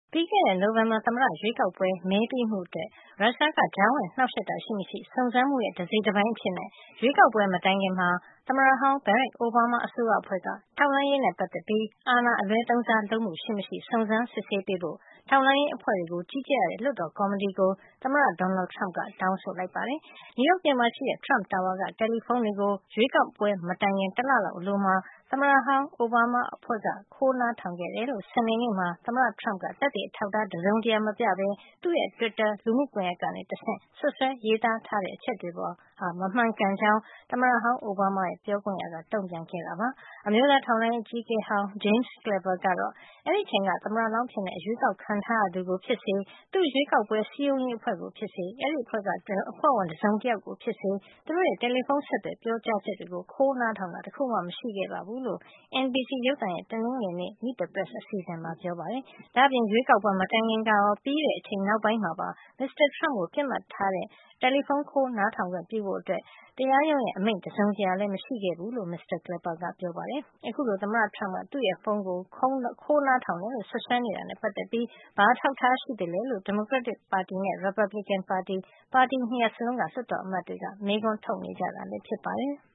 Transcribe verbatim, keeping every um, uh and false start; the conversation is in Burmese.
ပြီးခဲ့တဲ့ နိုဝင်ဘာသမ္မတရွေးကောက်ပွဲ မဲပေးမှုအတွက် ရုရှားက ကြားဝင်နှောက်ယှက်တာ ရှိမရှိ စုံစမ်းမှုရဲ့ တစိတ်တပိုင်းအဖြစ် ရွေးကောက်ပွဲ မတိုင်ခင်မှာ သမ္မတဟောင်း Barack Obama အစိုးရအဖွဲ့က ထောက်လှမ်းရေးနဲ့ ပတ်သက်ပြီး အာဏာအလွဲသုံးစား လုပ်မှုရှိမရှိ စုံစမ်းစစ်ဆေးပေးဖို့ ထောက်လှမ်းရေးအဖွဲ့တွေကို ကြီးကြပ်ရတဲ့ လွှတ်တော်ကော်မတီကို သမ္မတ Donald Trump က တောင်းဆိုလိုက်ပါတယ်။ နယူးယောက်မြို့မှာရှိတဲ့ Trump Tower က တယ်လီဖုန်းတွေကို ရွေးကောက်ပွဲမတိုင်ခင် တလလောက်အလိုမှာ သမ္မတဟောင်း Obama အဖွဲ့က ခိုးနားထောင်ခဲ့တယ်လို့ စနေနေ့မှာ သမ္မတ Trump က သက်သေအထောက်အထား တစုံတရာ မပြဘဲ သူ့ရဲ့ တွစ်တာ လူမှုကွန်ရက်ကနေတဆင့် စွပ်စွဲရေးသားထားတဲ့ အချက်တွေဟာ မမှန်ကန်ကြောင်း သမ္မတဟောင်း Obama ရဲ့ ပြောခွင့်ရက တုံ့ပြန်ခဲ့တာပါ။ အမျိုးသားထောက်လှမ်းရေး အကြီးအကဲဟောင်း James Clapper ကတော့ အဲဒီအချိန်က သမ္မတလောင်းအဖြစ် အရွေးကောက်ခံထားရသူကိုဖြစ်စေ သူ့ရွေးကောက်ပွဲ စည်းရုံးရေးအဖွဲ့ကိုဖြစ်စေ အဲဒီအဖွဲ့က အဖွဲ့ဝင်တစုံတယောက်ကိုဖြစ်စေ သူတို့ရဲ့ တယ်လီဖုန်းဆက်သွယ် ပြောကြားချက်တွေကို ခိုးနားထောင်တာ တခုမှ မရှိခဲ့ဘူးလို့ N B C ရုပ်သံရဲ့ တနင်္ဂနွေနေ့ Meet the Press အစီအစဉ်မှာ ပြောပါတယ်။ ဒါ့အပြင် ရွေးကောက်ပွဲ မတိုင်ခင်ကရော ပြီးတဲ့အချိန် နောက်ပိုင်းမှာပါ မစ္စတာ Trump ကို ပစ်မှတ်ထားတဲ့ တယ်လီဖုန်း ခိုးနားထောင်ခွင့်ပြုဖို့ တရားရုံးရဲ့ အမိန့်တစုံတရာလည်း မရှိခဲ့ဘူးလို့ မစ္စတာ Clapper က ပြောပါတယ်။ အခုလို သမ္မတ Trump က သူ့ဖုန်းကို ခိုးနားထောင်တယ်လို့ စွပ်စွဲနေတာနဲ့ ပတ်သက်ပြီး ဘာအထောက်အထား ရှိသလဲလို့ ဒီမိုကရက်တစ်ပါတီနဲ့ ရီပတ်ဘလစ်ကင်ပါတီ ပါတီနှစ်ရပ်စလုံးက လွှတ်တော်အမတ်တွေက မေးခွန်းထုတ်နေကြတာ ဖြစ်ပါတယ်။